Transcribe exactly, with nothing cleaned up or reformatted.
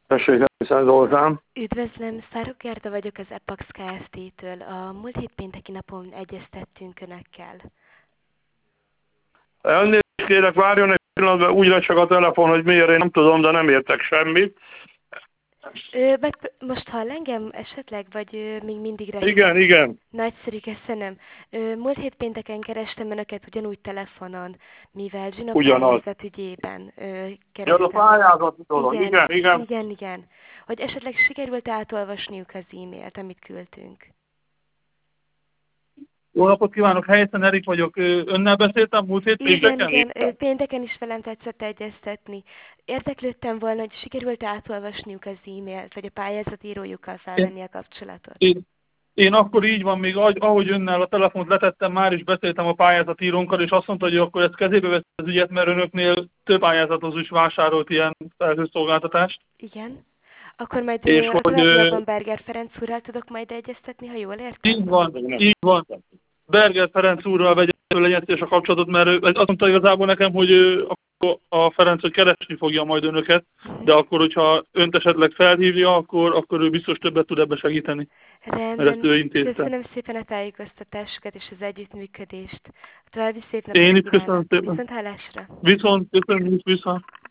Tessék, Hiszen Zoltán. Üdvözlöm, Szárok Gerda vagyok az Epax Kft-től. A múlt hét pénteki napon egyeztettünk Önökkel. Elnézést kérek, várjon egy pillanatban, úgy lesz csak a telefon, hogy miért, én nem tudom, de nem értek semmit. Ö, meg most hall engem esetleg, vagy ö, még mindig reggel? Igen, igen. Nagyszerű, köszönöm. Ö, múlt hét pénteken kerestem Önöket ugyanúgy telefonon, mivel Zsino Ugyanaz. pályázat ügyében ö, Ja, kerestem. a pályázati dolog, igen, igen. igen. Igen, igen. Hogy esetleg sikerült átolvasniuk az e-mailt, amit küldtünk. Jó napot kívánok, helyesen Erik vagyok. Önnel beszéltem múlt hét Igen, pénteken? igen, ö, pénteken is velem tetszett egyeztetni. Érdeklődtem volna, hogy sikerült átolvasniuk az e-mailt, vagy a pályázatírójukkal felvenni a kapcsolatot. Én, én akkor így van, még ahogy önnel a telefont letettem, már is beszéltem a pályázatírónkkal, és azt mondta, hogy akkor ezt kezébe vesz az ügyet, mert önöknél több pályázatos is vásárolt ilyen felhőszolgáltatást. Igen. Akkor majd És ö, a hogy, továbbiakban Berger Ferenc úrral tudok majd egyeztetni, ha jól értem? Így van, így van. Berger Ferenc úrral vegye legyen a kapcsolatot, mert ő azt mondta igazából nekem, hogy ő, a Ferenc, hogy keresni fogja majd önöket, de akkor, hogyha önt esetleg felhívja, akkor, akkor ő biztos többet tud ebbe segíteni. Rendben. Ő intézte. Köszönöm szépen a tájékoztatásukat és az együttműködést. További szép napot Én is kívánok. köszönöm szépen. Viszont hallásra. Viszont, köszönöm, viszont.